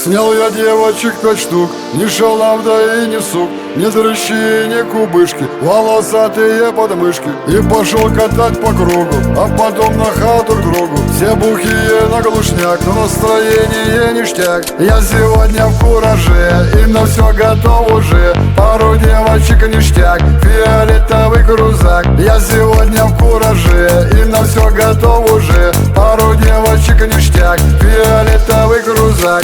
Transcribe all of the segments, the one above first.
Снял я девочек 5 штук, ни шалав, да и ни сук, ни дрыщи, ни кубышки, волосатые подмышки. И пошел катать по кругу, а потом на хату к другу. Все бухие на глушняк, но настроение ништяк. Я сегодня в кураже, и на все готов уже. Пару девочек ништяк, фиолетовый крузак. Я сегодня в кураже, и на все готов уже. Пару девочек ништяк, фиолетовый крузак.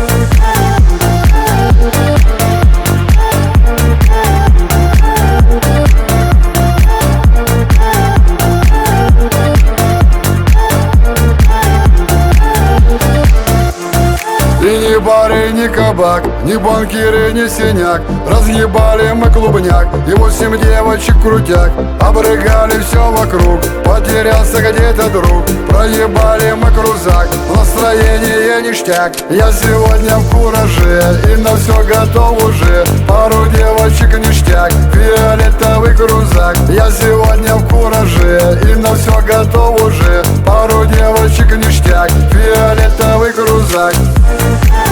И ни бары, ни кабак, ни банкиры, ни синяк. Разъебали мы клубняк и 8 девочек крутяк. Обрыгали все вокруг, потерялся где-то друг. Проебали мы крузак, настроение ништяк. Я сегодня в кураже, и на все готов уже. Пару девочек ништяк, фиолетовый крузак. Я сегодня в кураже, и на все готов уже. Пару девочек ништяк, фиолетовый крузак.